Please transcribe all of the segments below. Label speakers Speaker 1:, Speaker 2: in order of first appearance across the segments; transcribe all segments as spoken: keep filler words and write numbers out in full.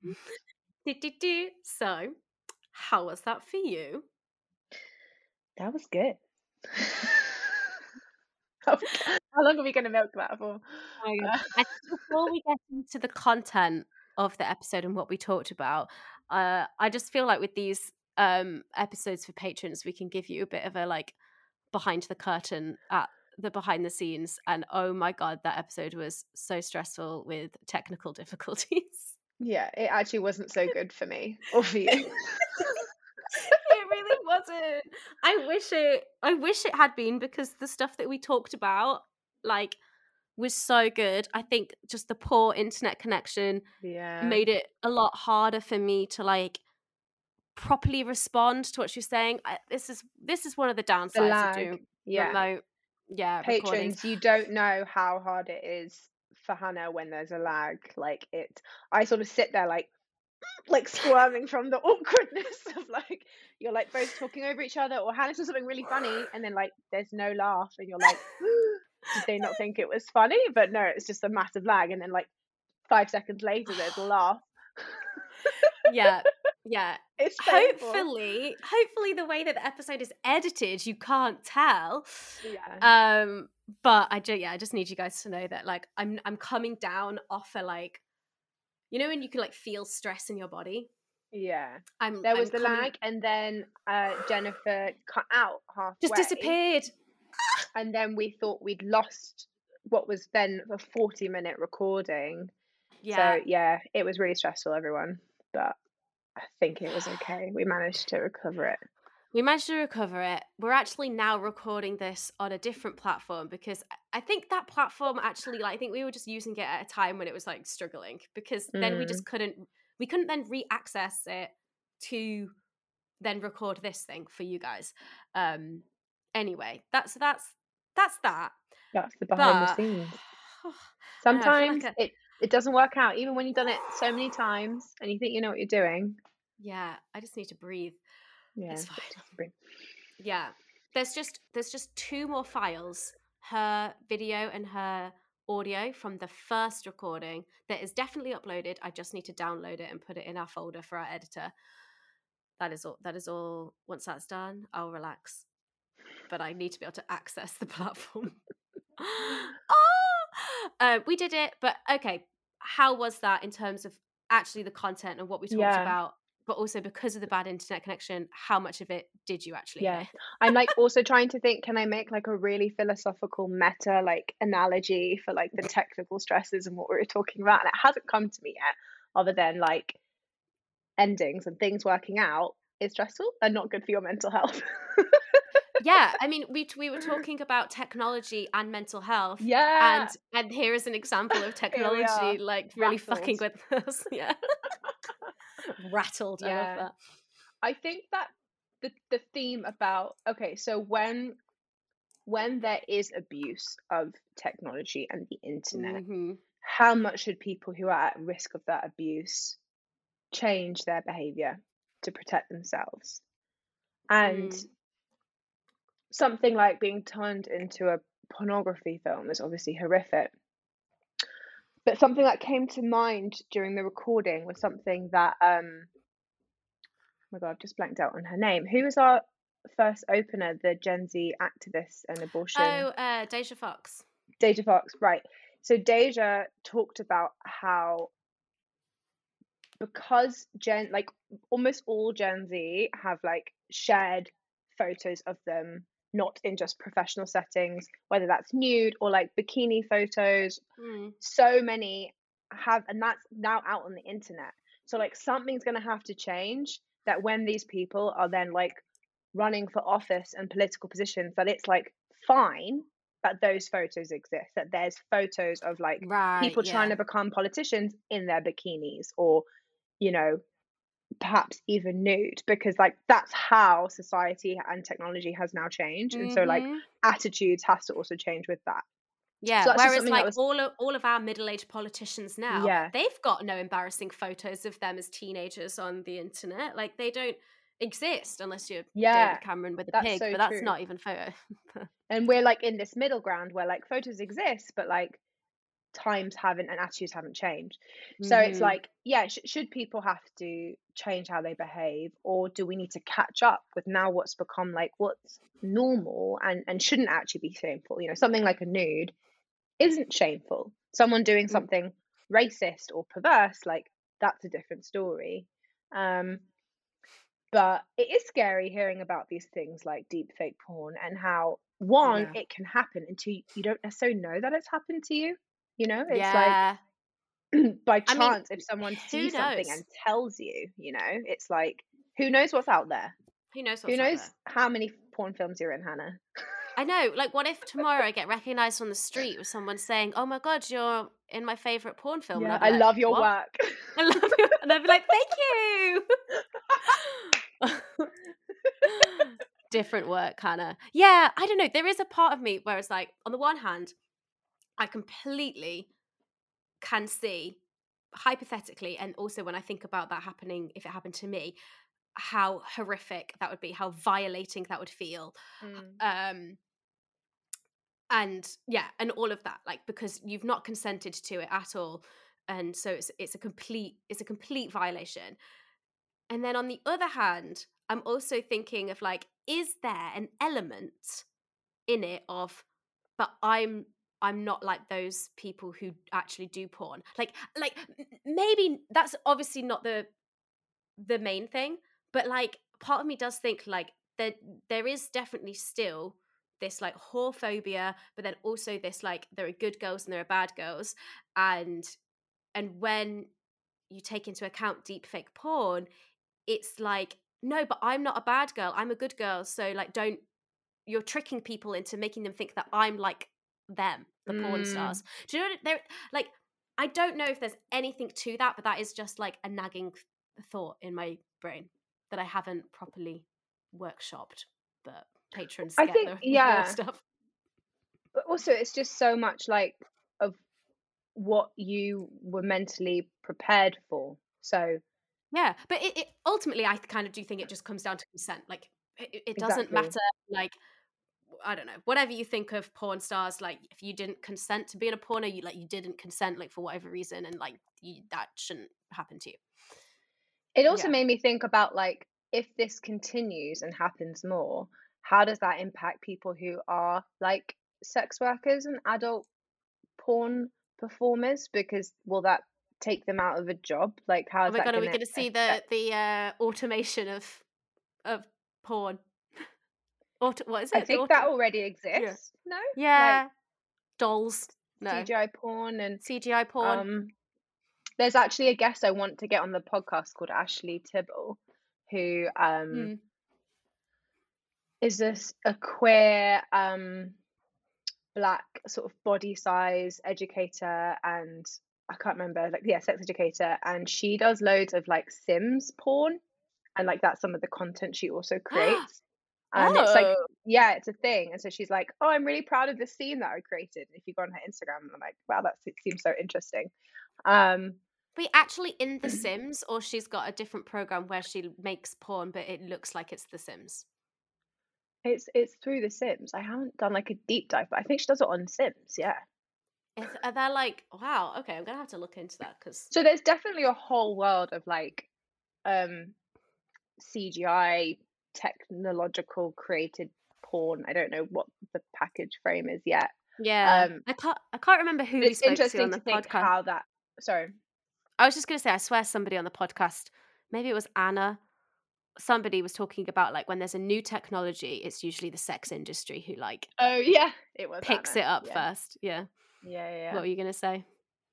Speaker 1: do, do, do. So, how was that for you?
Speaker 2: That was good. How how long are we gonna milk that for?
Speaker 1: Oh my God.
Speaker 2: Uh,
Speaker 1: I think before we get into the content of the episode and what we talked about, uh, I just feel like with these um, episodes for patrons, we can give you a bit of a like behind the curtain at the behind the scenes. And oh my God, that episode was so stressful with technical difficulties.
Speaker 2: yeah, it actually wasn't so good for me or for you.
Speaker 1: It really wasn't. I wish it I wish it had been, because the stuff that we talked about like was so good. I think just the poor internet connection
Speaker 2: Yeah.
Speaker 1: made it a lot harder for me to like properly respond to what she's saying. I, this is this is one of the
Speaker 2: The
Speaker 1: downsides of
Speaker 2: lag.
Speaker 1: doing
Speaker 2: Yeah.
Speaker 1: remote yeah recordings.
Speaker 2: Patrons, you don't know how hard it is for Hannah when there's a lag. Like it I sort of sit there like like squirming from the awkwardness of like you're like both talking over each other, or Hannah says something really funny and then like there's no laugh and you're like, did they not think it was funny? But no, it's just a massive lag, and then like five seconds later there's a laugh.
Speaker 1: Yeah. Yeah.
Speaker 2: It's painful.
Speaker 1: Hopefully, hopefully the way that the episode is edited, you can't tell.
Speaker 2: Yeah.
Speaker 1: Um, but I just yeah, I just need you guys to know that like I'm I'm coming down off a like, you know when you can like feel stress in your body?
Speaker 2: Yeah.
Speaker 1: I'm
Speaker 2: There was
Speaker 1: I'm
Speaker 2: the
Speaker 1: coming
Speaker 2: lag, and then uh Jennifer cut out
Speaker 1: just
Speaker 2: halfway,
Speaker 1: disappeared.
Speaker 2: and then we thought we'd lost what was then a forty minute recording. So
Speaker 1: Yeah.
Speaker 2: yeah, it was really stressful, everyone, but I think it was okay. We managed to recover it.
Speaker 1: We managed to recover it. We're actually now recording this on a different platform, because I think that platform actually, like, I think we were just using it at a time when it was like struggling, because then we
Speaker 2: Mm.
Speaker 1: just couldn't, we couldn't then re-access it to then record this thing for you guys. Um, anyway, that's that's that's that.
Speaker 2: That's the behind the
Speaker 1: But
Speaker 2: scenes.
Speaker 1: I don't know. I feel like
Speaker 2: Sometimes
Speaker 1: a
Speaker 2: it it doesn't work out, even when you've done it so many times and you think you know what you're doing.
Speaker 1: yeah. I just need to breathe.
Speaker 2: Yeah,
Speaker 1: It's fine.
Speaker 2: just bring-
Speaker 1: Yeah. There's just there's just two more files, her video and her audio from the first recording, that is definitely uploaded. I just need to download it and put it in our folder for our editor. That is all that is all. Once that's done, I'll relax. But I need to be able to access the platform. oh! Uh, we did it, but okay. How was that in terms of actually the content and what we talked
Speaker 2: Yeah,
Speaker 1: about? But also, because of the bad internet connection, how much of it did you actually
Speaker 2: yeah.
Speaker 1: hear?
Speaker 2: I'm like also trying to think, can I make like a really philosophical meta like analogy for like the technical stresses and what we were talking about? And it hasn't come to me yet, other than like endings and things working out is stressful and not good for your mental health.
Speaker 1: Yeah, I mean, we we were talking about technology and mental health, and
Speaker 2: Yeah,
Speaker 1: and here is an example of
Speaker 2: here we
Speaker 1: technology
Speaker 2: are,
Speaker 1: like really
Speaker 2: rattled.
Speaker 1: fucking with us. Yeah, rattled. I love
Speaker 2: Yeah,
Speaker 1: that.
Speaker 2: I think that the the theme about okay, so when when there is abuse of technology and the internet,
Speaker 1: Hmm.
Speaker 2: how much should people who are at risk of that abuse change their behavior to protect themselves? And
Speaker 1: Mm.
Speaker 2: something like being turned into a pornography film is obviously horrific. But something that came to mind during the recording was something that um oh my god, I've just blanked out on her name. Who was our first opener, the Gen Z activist and abortion?
Speaker 1: Oh, uh, Deja Fox.
Speaker 2: Deja Fox, right. So Deja talked about how because Gen like almost all Gen Z have like shared photos of them, not in just professional settings, whether that's nude or like bikini photos.
Speaker 1: Mm.
Speaker 2: So many have, and that's now out on the internet. So like something's gonna have to change, that when these people are then like running for office and political positions, that it's like fine that those photos exist, that there's photos of like
Speaker 1: Right.
Speaker 2: people trying
Speaker 1: Yeah.
Speaker 2: to become politicians in their bikinis, or you know, perhaps even nude, because like that's how society and technology has now changed, and so like
Speaker 1: Hmm.
Speaker 2: attitudes has to also change with that. So
Speaker 1: Yeah.
Speaker 2: that's just
Speaker 1: Whereas,
Speaker 2: something that
Speaker 1: like
Speaker 2: was
Speaker 1: all of all of our middle-aged politicians now,
Speaker 2: yeah
Speaker 1: they've got no embarrassing photos of them as teenagers on the internet. Like they don't exist unless you're
Speaker 2: yeah
Speaker 1: David Cameron with a
Speaker 2: that's
Speaker 1: pig,
Speaker 2: so
Speaker 1: but that's
Speaker 2: true.
Speaker 1: not even photo.
Speaker 2: And we're like in this middle ground where like photos exist, but like times haven't and attitudes haven't changed. So it's
Speaker 1: Mm-hmm.
Speaker 2: like, yeah, sh- should people have to change how they behave, or do we need to catch up with now what's become like what's normal and and shouldn't actually be shameful? You know, something like a nude isn't shameful. Someone doing something racist or perverse, like that's a different story. Um, but it is scary hearing about these things like deep fake porn and how one,
Speaker 1: Yeah.
Speaker 2: it can happen and two, you don't necessarily know that it's happened to you. You know, it's like
Speaker 1: Yeah.
Speaker 2: by
Speaker 1: I mean,
Speaker 2: chance if someone
Speaker 1: who
Speaker 2: sees something
Speaker 1: knows?
Speaker 2: and tells you, you know, it's like who knows what's out there?
Speaker 1: Who knows
Speaker 2: Who
Speaker 1: what's out
Speaker 2: knows
Speaker 1: there?
Speaker 2: how many porn films you're in, Hannah?
Speaker 1: I know. Like, what if tomorrow I get recognized on the street with someone saying, "Oh my god, you're in my favorite porn film," and
Speaker 2: Yeah,
Speaker 1: I'll be
Speaker 2: I
Speaker 1: like,
Speaker 2: love your
Speaker 1: "What?
Speaker 2: work.
Speaker 1: I love you," and I'll be like, "Thank you." Different work, Hannah. Yeah, I don't know. There is a part of me where it's like, on the one hand, I completely can see, hypothetically, and also when I think about that happening, if it happened to me, how horrific that would be, how violating that would feel.
Speaker 2: Mm.
Speaker 1: Um, and yeah, and all of that, like, because you've not consented to it at all. And so it's it's a complete it's a complete violation. And then on the other hand, I'm also thinking of like, is there an element in it of, but I'm I'm not like those people who actually do porn. Like like m- maybe that's obviously not the the main thing, but like part of me does think like there there is definitely still this like whorephobia, but then also this like there are good girls and there are bad girls, and and when you take into account deep fake porn, it's like, no, but I'm not a bad girl, I'm a good girl, so like don't, you're tricking people into making them think that I'm like them, the porn
Speaker 2: Mm.
Speaker 1: stars. Do you know what there, like, I don't know if there's anything to that, but that is just like a nagging th- thought in my brain that I haven't properly workshopped, but patrons
Speaker 2: I
Speaker 1: get
Speaker 2: think,
Speaker 1: the real
Speaker 2: yeah,
Speaker 1: stuff.
Speaker 2: but also it's just so much like of what you were mentally prepared for. So
Speaker 1: Yeah, but it, it ultimately, I kind of do think it just comes down to consent. Like, it, it doesn't
Speaker 2: exactly.
Speaker 1: matter, like, I don't know, whatever you think of porn stars, like if you didn't consent to being a porno, you like you didn't consent, like for whatever reason, and like you, that shouldn't happen to you.
Speaker 2: It also
Speaker 1: Yeah.
Speaker 2: made me think about like if this continues and happens more, how does that impact people who are like sex workers and adult porn performers? Because will that take them out of a job? Like how
Speaker 1: Oh
Speaker 2: is
Speaker 1: my
Speaker 2: that
Speaker 1: god, are
Speaker 2: going
Speaker 1: we
Speaker 2: to
Speaker 1: going to see the
Speaker 2: affect?
Speaker 1: the uh, automation of of porn? Auto, what is
Speaker 2: I
Speaker 1: it? The
Speaker 2: think that
Speaker 1: auto?
Speaker 2: already
Speaker 1: Yeah.
Speaker 2: exists. No, like
Speaker 1: Yeah. Dolls. No.
Speaker 2: C G I porn and
Speaker 1: C G I porn.
Speaker 2: um. There's actually a guest I want to get on the podcast called Ashley Tibble, who um
Speaker 1: Hmm.
Speaker 2: is this a queer um black sort of body size educator, and I can't remember, like, yeah, sex educator, and she does loads of like Sims porn, and like that's some of the content she also creates. And it's like,
Speaker 1: Oh.
Speaker 2: yeah, it's a thing. And so she's like, oh, I'm really proud of this scene that I created. And if you go on her Instagram, I'm like, wow, that seems so interesting. Um,
Speaker 1: Wait, actually in The Sims, or she's got a different program where she makes porn, but it looks like it's The Sims?
Speaker 2: it's it's through The Sims. I haven't done like a deep dive, but I think she does it on Sims. Yeah.
Speaker 1: Is, are they like, wow, okay, I'm gonna have to look into that because,
Speaker 2: So there's definitely a whole world of like um C G I technological created porn. I don't know what the package frame is yet.
Speaker 1: yeah,
Speaker 2: Um,
Speaker 1: I can't, I can't remember who
Speaker 2: but
Speaker 1: we
Speaker 2: it's
Speaker 1: spoke to on
Speaker 2: interesting
Speaker 1: the
Speaker 2: to think
Speaker 1: podcast.
Speaker 2: how that. Sorry.
Speaker 1: I was just gonna say, I swear somebody on the podcast, maybe it was Anna, somebody was talking about like when there's a new technology, it's usually the sex industry who like
Speaker 2: Oh yeah, it was
Speaker 1: picks
Speaker 2: Anna.
Speaker 1: it up
Speaker 2: Yeah,
Speaker 1: first. Yeah.
Speaker 2: yeah, yeah,
Speaker 1: What
Speaker 2: yeah.
Speaker 1: were you gonna say?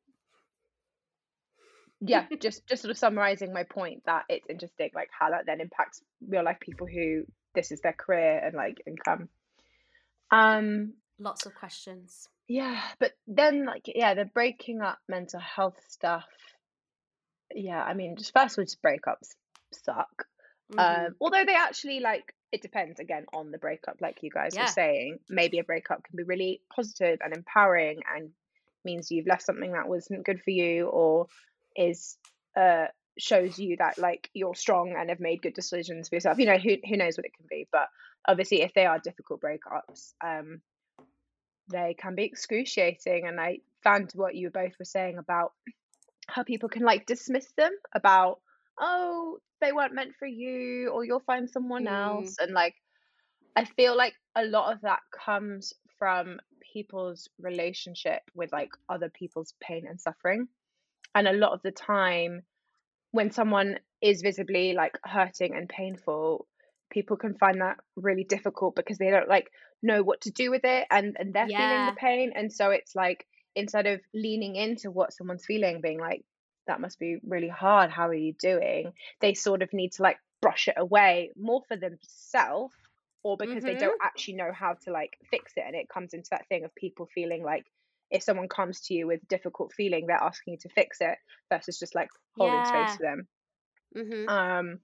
Speaker 2: Yeah, just just sort of summarizing my point that it's interesting, like how that then impacts real life people who this is their career and like income. Um,
Speaker 1: Lots of questions.
Speaker 2: yeah, but then like yeah, the breaking up mental health stuff. Yeah, I mean, just first of all, just breakups suck.
Speaker 1: Mm-hmm.
Speaker 2: Um, although they actually like it depends again on the breakup, like you guys were
Speaker 1: Yeah.
Speaker 2: saying. Maybe a breakup can be really positive and empowering and means you've left something that wasn't good for you, or is uh shows you that like you're strong and have made good decisions for yourself. You know, who who knows what it can be. But obviously if they are difficult breakups, um, they can be excruciating. And I fan to what you both were saying about how people can like dismiss them about, oh, they weren't meant for you, or you'll find someone
Speaker 1: Mm,
Speaker 2: else. And like, I feel like a lot of that comes from people's relationship with like other people's pain and suffering. And a lot of the time, when someone is visibly like hurting and painful, people can find that really difficult because they don't like know what to do with it, and and they're feeling the
Speaker 1: yeah.
Speaker 2: pain. And so it's like, instead of leaning into what someone's feeling, being like, that must be really hard, how are you doing, they sort of need to like brush it away more for themselves, or because they don't
Speaker 1: Mhm.
Speaker 2: actually know how to like fix it. And it comes into that thing of people feeling like, if someone comes to you with difficult feeling, they're asking you to fix it versus just like holding space
Speaker 1: Yeah.
Speaker 2: for them.
Speaker 1: Mhm.
Speaker 2: um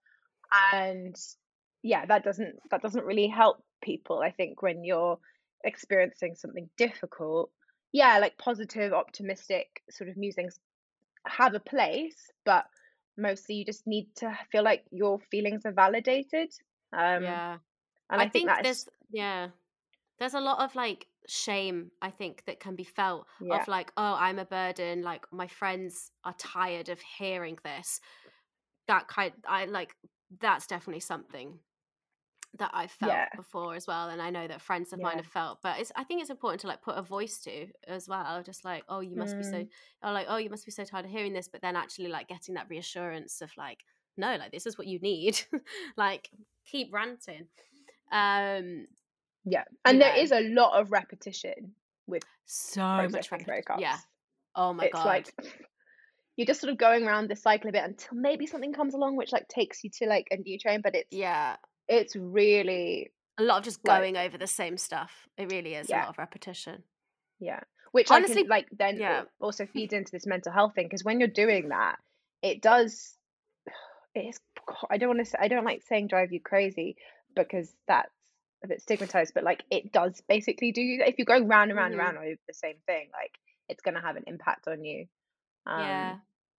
Speaker 2: and yeah, that doesn't that doesn't really help people, I think, when you're experiencing something difficult. Yeah, like positive, optimistic sort of musings have a place, but mostly you just need to feel like your feelings are validated. um
Speaker 1: Yeah.
Speaker 2: and
Speaker 1: I
Speaker 2: I think
Speaker 1: think
Speaker 2: that's,
Speaker 1: there's yeah. There's a lot of like shame, I think, that can be felt
Speaker 2: yeah,
Speaker 1: of like, oh, I'm a burden, like my friends are tired of hearing this. That kind I like that's definitely something that I've felt
Speaker 2: yeah,
Speaker 1: before as well, and I know that friends of mine
Speaker 2: yeah.
Speaker 1: have felt. But it's I think it's important to like put a voice to as well, just like, oh, you must be so,
Speaker 2: Mm,
Speaker 1: or like, oh, you must be so tired of hearing this, but then actually like getting that reassurance of like, no, like this is what you need. Like keep ranting. Um,
Speaker 2: yeah,
Speaker 1: you
Speaker 2: and there
Speaker 1: know,
Speaker 2: is a lot of repetition with
Speaker 1: so much
Speaker 2: processing
Speaker 1: repetition. Yeah.
Speaker 2: breakups.
Speaker 1: Oh my
Speaker 2: It's
Speaker 1: god.
Speaker 2: like, you're just sort of going around this cycle a bit until maybe something comes along which like takes you to like a new train, but it's
Speaker 1: Yeah.
Speaker 2: it's really
Speaker 1: A lot of just
Speaker 2: like,
Speaker 1: going over the same stuff. It really is a
Speaker 2: yeah,
Speaker 1: lot of repetition.
Speaker 2: yeah, which I can
Speaker 1: Honestly,
Speaker 2: like then
Speaker 1: yeah.
Speaker 2: al- also feeds into this mental health thing, because when you're doing that, it does, it is, I don't want to say, I don't like saying drive you crazy, because that's a bit stigmatized, but like it does basically do you, if you're going round and round and
Speaker 1: Mhm.
Speaker 2: round over the same thing, like it's going to have an impact on you. um
Speaker 1: Yeah.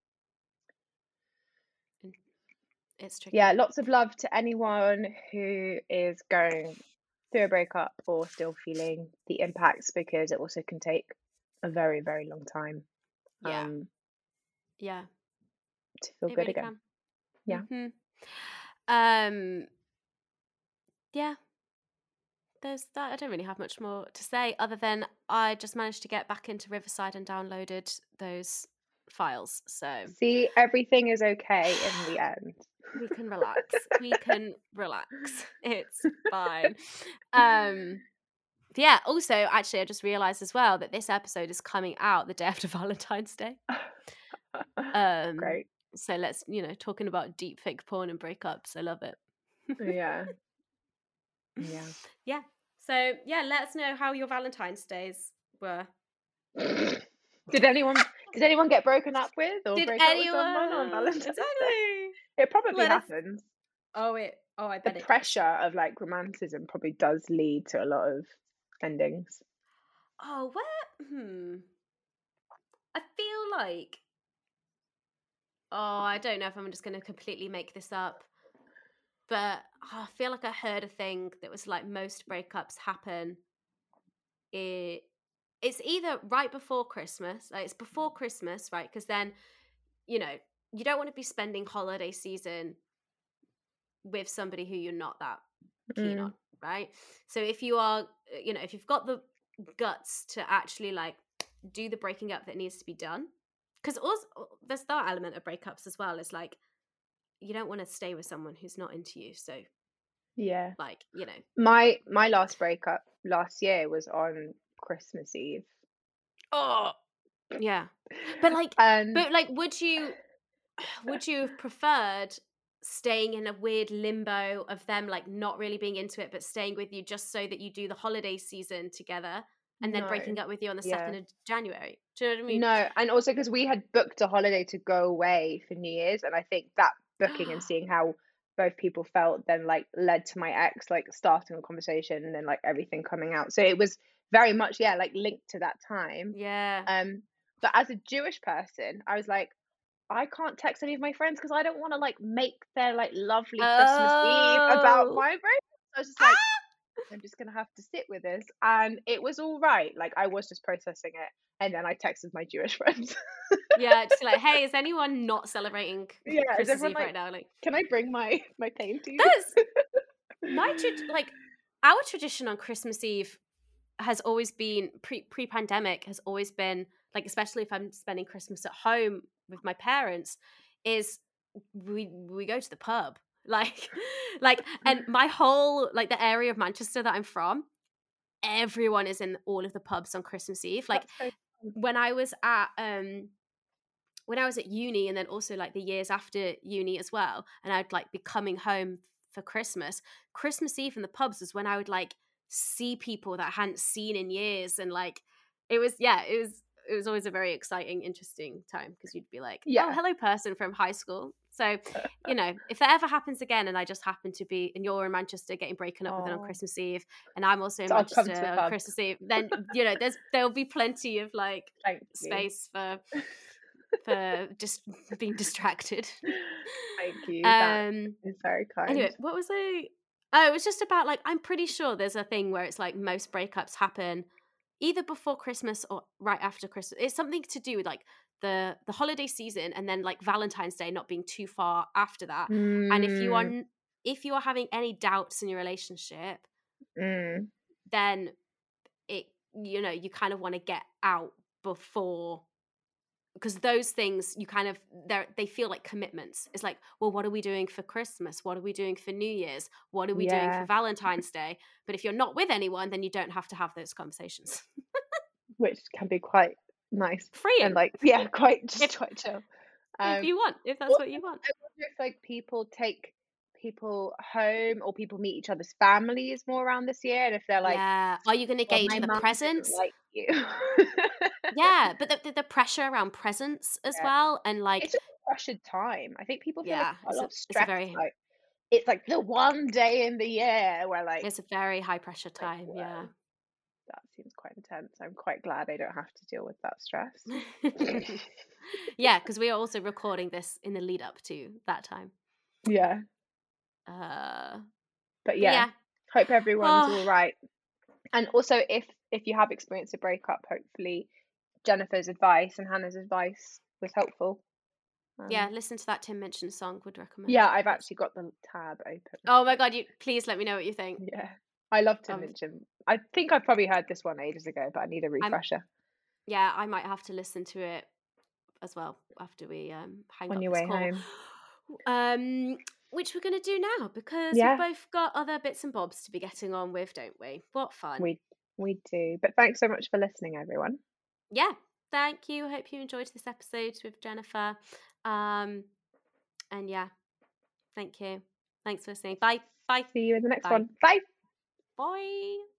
Speaker 1: Mm, it's
Speaker 2: yeah,
Speaker 1: tricky.
Speaker 2: lots of love to anyone who is going through a breakup or still feeling the impacts, because it also can take a very, very long time
Speaker 1: Yeah.
Speaker 2: um,
Speaker 1: Yeah.
Speaker 2: to feel
Speaker 1: It
Speaker 2: good
Speaker 1: really
Speaker 2: again.
Speaker 1: can.
Speaker 2: Yeah.
Speaker 1: Mhm. Um yeah, there's that. I don't really have much more to say other than I just managed to get back into Riverside and downloaded those files. So
Speaker 2: See, everything is okay in the end.
Speaker 1: we can relax. We can relax. It's fine. Um yeah, also actually I just realized as well that this episode is coming out the day after Valentine's Day. Um
Speaker 2: Great.
Speaker 1: so let's, you know, talking about deep fake porn and breakups. I love it.
Speaker 2: Yeah. Yeah.
Speaker 1: Yeah. So yeah, let us know how your Valentine's days were.
Speaker 2: Did anyone did anyone get broken up with or
Speaker 1: Did
Speaker 2: break up with someone on
Speaker 1: anyone
Speaker 2: Valentine's Day?
Speaker 1: exactly
Speaker 2: It probably
Speaker 1: let us
Speaker 2: happens.
Speaker 1: oh it oh I
Speaker 2: The
Speaker 1: bet it does.
Speaker 2: pressure of like romanticism probably does lead to a lot of endings.
Speaker 1: Oh where hmm. I feel like oh I don't know if I'm just gonna completely make this up. But oh, I feel like I heard a thing that was like most breakups happen it it's either right before Christmas, like it's before Christmas, right? Because then, you know, you don't want to be spending holiday season with somebody who you're not that keen
Speaker 2: Mm,
Speaker 1: on, right? So if you are, uh, you know, if you've got the guts to actually like do the breaking up that needs to be done, because also there's that element of breakups as well. Is like you don't want to stay with someone who's not into you. So
Speaker 2: yeah.
Speaker 1: like you know,
Speaker 2: My my last breakup last year was on Christmas Eve.
Speaker 1: oh yeah, but like,
Speaker 2: And
Speaker 1: but like, would you would you have preferred staying in a weird limbo of them like not really being into it but staying with you just so that you do the holiday season together and then
Speaker 2: no.
Speaker 1: breaking up with you on the
Speaker 2: Yeah.
Speaker 1: second of January? Do you know what I mean?
Speaker 2: No, and also because we had booked a holiday to go away for New Year's, and I think that booking and seeing how both people felt then like led to my ex like starting a conversation and then like everything coming out. So it was very much, yeah, like linked to that time.
Speaker 1: Yeah.
Speaker 2: Um, but as a Jewish person, I was like, I can't text any of my friends because I don't want to like make their like lovely Christmas Eve about
Speaker 1: Oh.
Speaker 2: my break. So I was just like, I'm just gonna have to sit with this. And it was all right. Like I was just processing it. And then I texted my Jewish friends.
Speaker 1: Yeah, just like, hey, is anyone not celebrating
Speaker 2: Yeah, is
Speaker 1: Christmas
Speaker 2: everyone
Speaker 1: Eve
Speaker 2: like,
Speaker 1: right now? Like,
Speaker 2: can I bring my my pain to you?
Speaker 1: that's my trad- like our tradition on Christmas Eve has always been pre pre pandemic has always been like, especially if I'm spending Christmas at home with my parents, is we we go to the pub. Like like and my whole like the area of Manchester that I'm from, everyone is in all of the pubs on Christmas Eve. Like
Speaker 2: That's so fun.
Speaker 1: when I was at um when I was at uni, and then also like the years after uni as well, and I'd like be coming home for Christmas, Christmas Eve in the pubs was when I would like see people that I hadn't seen in years. And like it was, yeah, it was it was always a very exciting, interesting time, because you'd be like, oh,
Speaker 2: Yeah.
Speaker 1: hello, person from high school. So, you know, if that ever happens again and I just happen to be, and you're in Manchester getting broken up with it on
Speaker 2: Oh,
Speaker 1: Christmas Eve, and I'm also in
Speaker 2: so I'll come to
Speaker 1: Manchester
Speaker 2: the
Speaker 1: on
Speaker 2: pub.
Speaker 1: Christmas Eve, then, you know, there's there'll be plenty of like
Speaker 2: Thank you.
Speaker 1: space for for just being distracted.
Speaker 2: Thank you. That
Speaker 1: Um
Speaker 2: is very kind.
Speaker 1: anyway, what was I oh, it was just about like, I'm pretty sure there's a thing where it's like most breakups happen either before Christmas or right after Christmas. It's something to do with like the the holiday season, and then like Valentine's Day not being too far after that. And if you are
Speaker 2: Mm,
Speaker 1: n- if you are having any doubts in your relationship,
Speaker 2: mm.
Speaker 1: then it you know, you kind of want to get out before, because those things you kind of they they feel like commitments. It's like, well, what are we doing for Christmas? What are we doing for New Year's? What are we doing for
Speaker 2: Yeah,
Speaker 1: Valentine's Day? But if you're not with anyone, then you don't have to have those conversations.
Speaker 2: which can be quite nice and
Speaker 1: Freeing,
Speaker 2: like, yeah, quite
Speaker 1: if
Speaker 2: just quite chill.
Speaker 1: if
Speaker 2: Um,
Speaker 1: you want, if that's
Speaker 2: Also,
Speaker 1: what you want.
Speaker 2: I wonder if like people take people home or people meet each other's families more around this year, and if they're like,
Speaker 1: Yeah. Are you going to
Speaker 2: well,
Speaker 1: get each
Speaker 2: my
Speaker 1: other
Speaker 2: mum didn't
Speaker 1: presents?
Speaker 2: like you.
Speaker 1: Yeah, but the, the, the pressure around presents as
Speaker 2: Yeah.
Speaker 1: well, and like,
Speaker 2: It's just a pressured time. I think people feel like
Speaker 1: yeah,
Speaker 2: a
Speaker 1: it's
Speaker 2: lot
Speaker 1: a
Speaker 2: of
Speaker 1: it's a
Speaker 2: stress.
Speaker 1: very
Speaker 2: Like it's like the one day in the year where like
Speaker 1: it's a very high pressure
Speaker 2: like
Speaker 1: time. Yeah.
Speaker 2: whoa, that seems quite intense. I'm quite glad I don't have to deal with that stress.
Speaker 1: Yeah, because we are also recording this in the lead up to that time.
Speaker 2: Yeah,
Speaker 1: Uh,
Speaker 2: but
Speaker 1: but
Speaker 2: yeah,
Speaker 1: yeah.
Speaker 2: hope everyone's
Speaker 1: Oh,
Speaker 2: all right. And also, if if you have experienced a breakup, hopefully Jennifer's advice and Hannah's advice was helpful.
Speaker 1: yeah,
Speaker 2: Um,
Speaker 1: listen to that Tim Minchin song, would recommend.
Speaker 2: yeah, I've
Speaker 1: That's
Speaker 2: actually got the tab open.
Speaker 1: oh my god, you please let me know what you think.
Speaker 2: Yeah, I love to
Speaker 1: Um
Speaker 2: mention. I think I've probably heard this one ages ago, but I need a
Speaker 1: I'm
Speaker 2: refresher
Speaker 1: yeah, I might have to listen to it as well after we um hang
Speaker 2: on
Speaker 1: up
Speaker 2: your
Speaker 1: this
Speaker 2: way
Speaker 1: call.
Speaker 2: home.
Speaker 1: Um which we're gonna do now, because we've
Speaker 2: Yeah,
Speaker 1: both got other bits and bobs to be getting on with, don't we? What fun.
Speaker 2: we we do. But thanks so much for listening, everyone.
Speaker 1: Yeah. Thank you. Hope you enjoyed this episode with Jennifer. Um and yeah, thank you. Thanks for listening. Bye. Bye.
Speaker 2: See you in the next
Speaker 1: Bye.
Speaker 2: one. Bye.
Speaker 1: Bye.